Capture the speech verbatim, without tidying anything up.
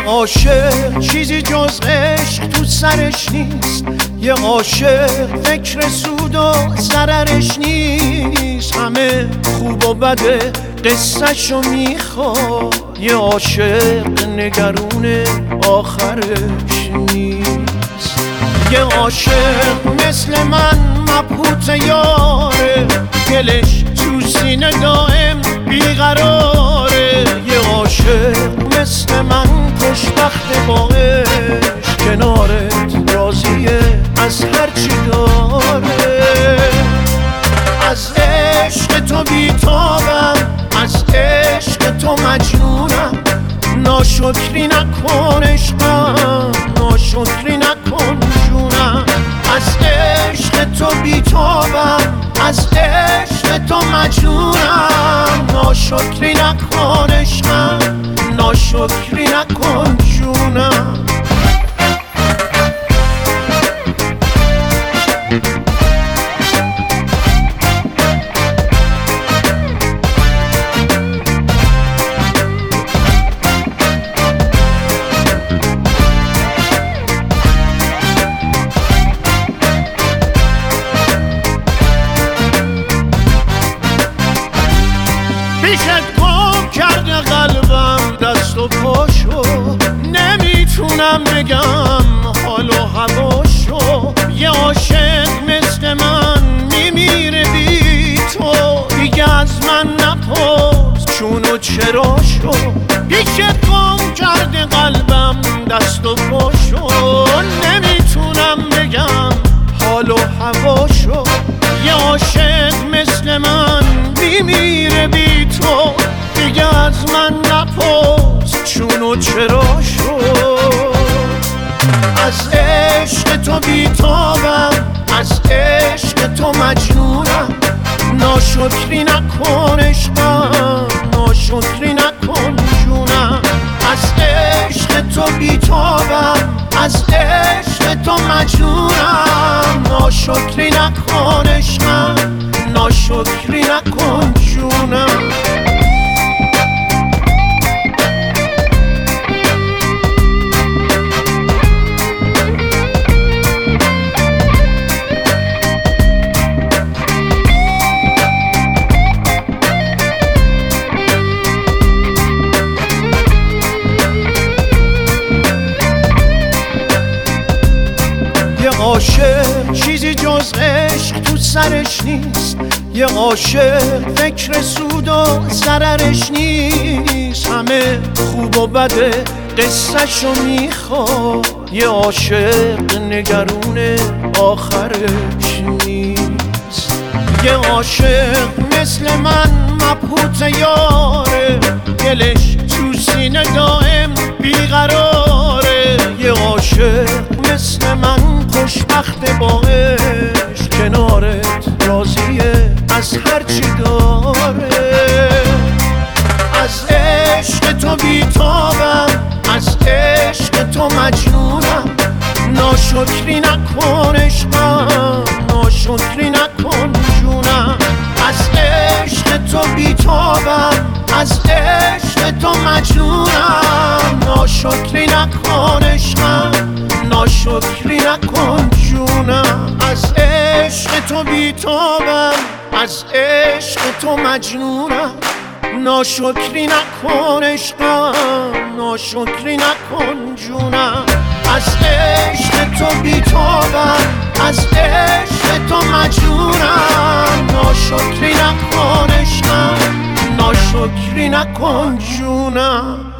عاشق چیزی جز عشق تو سرش نیست، یه عاشق فکر سود و ضررش نیست. همه خوب و بده قصه‌شو میخواد، یه عاشق نگرون آخرش نیست. یه عاشق مثل من مبهوت یاره، دلش تو سینه دائم بیقراره. یه عاشق مثل من خوشبخت با عشق، کنارت راضیه از هرچی داره. از عشق تو بیتابم، از عشق تو مجنونم. ناشکری نکن عشقم، ناشکری نکن جونم. از عشق تو بیتابم، از عشق تو مجنونم. ناشکری نکن عشقم، ناشکری نکن جونم. پیشت گم کرده قلبم دست و پاشو، نمیتونم بگم حال و هواشو. یه عاشق مثل من میمیره بی تو، دیگه از من نپرس چون و چراشو. پیشت گم کرده قلبم دست و پاشو، نمیتونم بگم حال و هواشو. یه عاشق مثل من میمیره بی تو، دیگه از من نپرس چون و چراشو. از عشق تو بیتابم، از عشق تو مجنونم. ناشکری نکن عشقم، ناشکری نکن جونم. از عشق تو بیتابم، از عشق تو مجنونم. ناشکری نکن عشقم، ناشکری نکن جونم. یه عاشق چیزی جز عشق تو سرش نیست، یه عاشق فکر سود و ضررش نیست. همه خوب و بده قصه‌شو میخواد، یه عاشق نگرون آخرش نیست. یه عاشق مثل من مبهوت یاره، دلش تو سینه دائم بیقراره. یه عاشق مثل من خوشبخت با عشق، کنارت راضیه از هرچی داره. از عشق تو بیتابم، از عشق تو مجنونم. ناشکری نکن عشقم، ناشکری نکن جونم. از عشق تو بیتابم، از عشق تو مجنونم. ناشکری نکن عشقم، ناشکری نکن جونم. از عشق تو بیتابم، از عشق تو مجنونم. ناشکری نکن عشقم، ناشکری نکن جونم. از عشق تو بیتابم، از عشق تو مجنونم. ناشکری نکن عشقم، ناشکری نکن جونم.